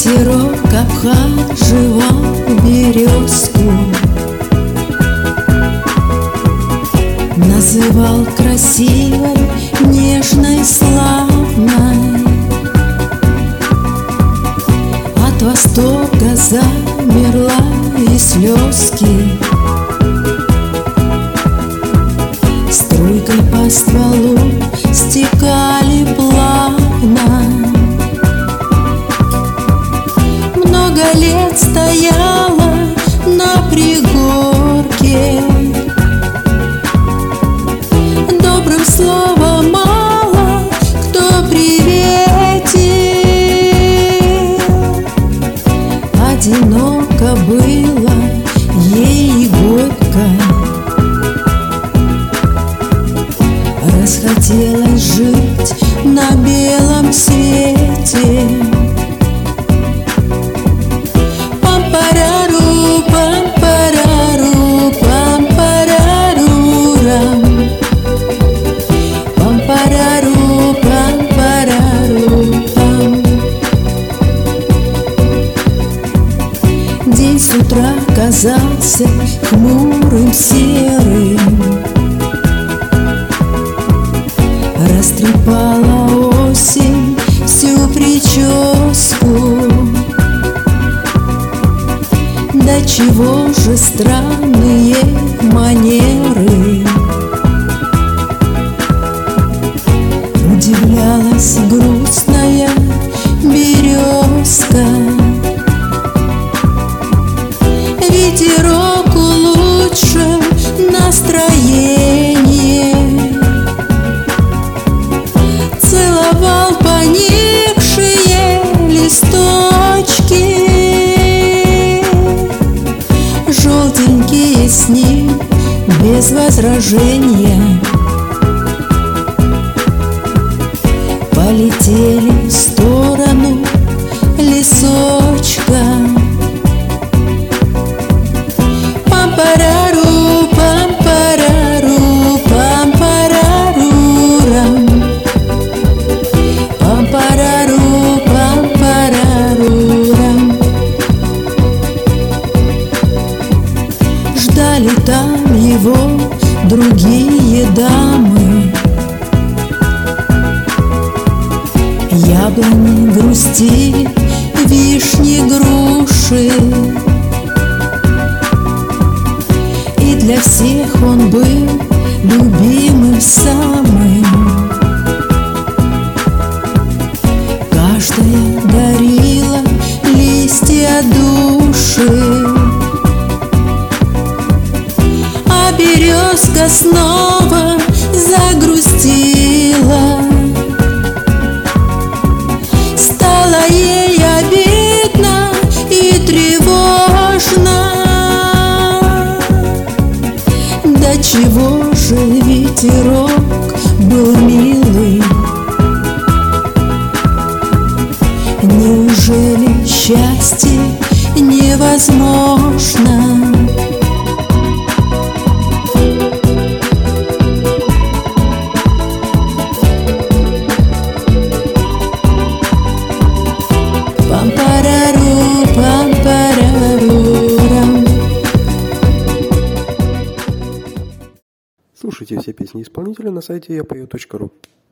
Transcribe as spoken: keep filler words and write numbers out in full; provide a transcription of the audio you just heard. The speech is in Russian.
Ветерок обхаживал березку, называл красивой, нежной, славной. От восторга замерла и слезки струйкой по стволу стекали плавно. Много лет стояла на пригорке, добрым словом мало кто приветил. Одиноко было ей и горько, расхотелось жить на белом свете. Пам-парару, пам-парару, пам-парару-рам. Пам-парару, пам-парару-пам. День с утра казался хмурым, серым. Растрепала осень всю прическу. Да чего же странные манеры, удивлялась грустная березка. Ветерок улучшил настроение, целовал поникшие листочки. Желтенькие с ним без возражения полетели в сторону лесочка. Пам-парару, пам-парару, пам-парару-рам. Пам-парару, пам-парару-рам. Ждали там его другие дамы. Яблони грустили, вишни, груши. И для всех он был любимым самым. Каждая дарила листья души, а березка снова загрустила. Стало ей обидно и тревожно. Да чего же ветерок был милый. Неужели счастье невозможно? Пам-парару, пам-парару-рам. Слушайте все песни исполнителя на сайте я пою точка ру.